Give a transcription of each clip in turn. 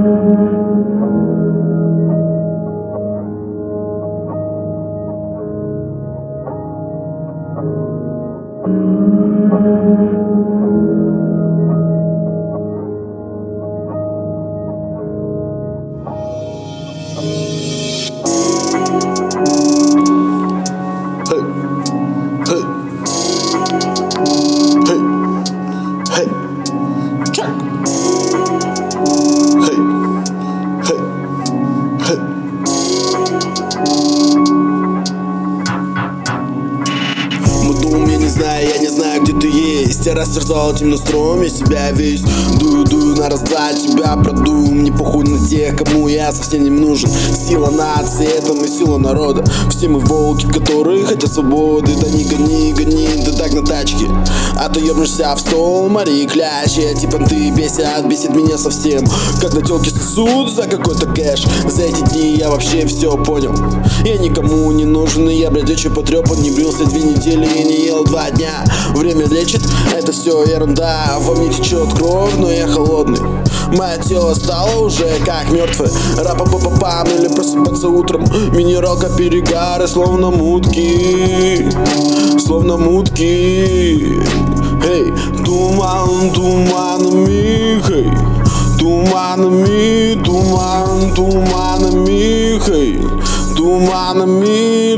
Я не знаю, где ты есть. Я растерзал этим настроем, я себя весь дую на раз-два, тебя продую. Мне похуй на тех, кому я совсем не нужен. Сила нации, это мы сила народа. Все мы волки, которые хотят свободы. Да не гони, ты так на тачке, а то ебнешься в стол, Мари клящи. Эти понты бесит меня совсем. Когда телки сосут за какой-то кэш. За эти дни я вообще все понял. Я никому не нужен, и я, блядь, очень потрепан. Не брился 2 недели и не ел 2 дня. Время лечит, это все ерунда. Во мне течет кровь, но я холодный. Мое тело стало уже как мертвое. Рапа-па-па-пам, или просыпаться утром. Минералка, перегары, словно мутки. Словно мутки. Эй, туман, туманами, хей. Туманами, туманами, хей. Туманами,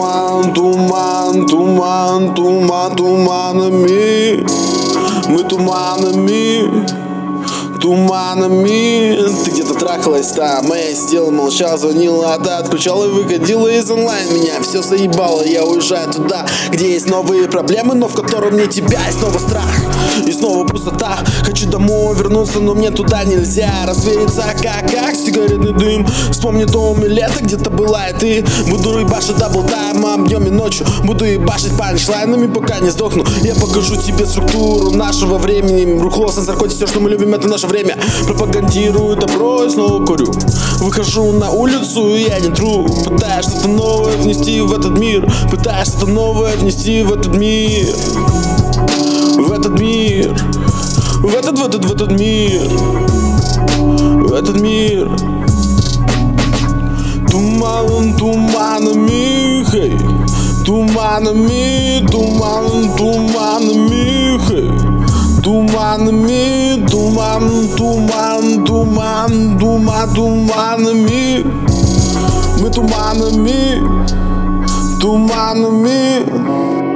туманами. Мы туманами. Ты где-то трахалась там, а я сидела, молчала, звонила, а ты отключала и выходила из онлайн. Меня все заебало, я уезжаю туда, где есть новые проблемы, но в котором не тебя, и снова страх, и снова пустота. Хочу домой вернуться, но мне туда нельзя. Развеяться как сигаретный дым. Вспомни дом и лето, где-то была и ты. Буду ебашить даблтайм, объеме ночью. Буду ебашить панчлайнами, пока не сдохну. Я покажу тебе структуру нашего времени. Рухло, наркотики, все, что мы любим, это наше время. Пропагандирую добро и снова курю. Выхожу на улицу, и я не тру. Пытаюсь что-то новое внести в этот мир. Пытаюсь что-то новое внести в этот мир. В этот мир. В этот мир. В этот мир. Туманами, хей. Туманами, хей. Туманами, туманами. Мы туманами.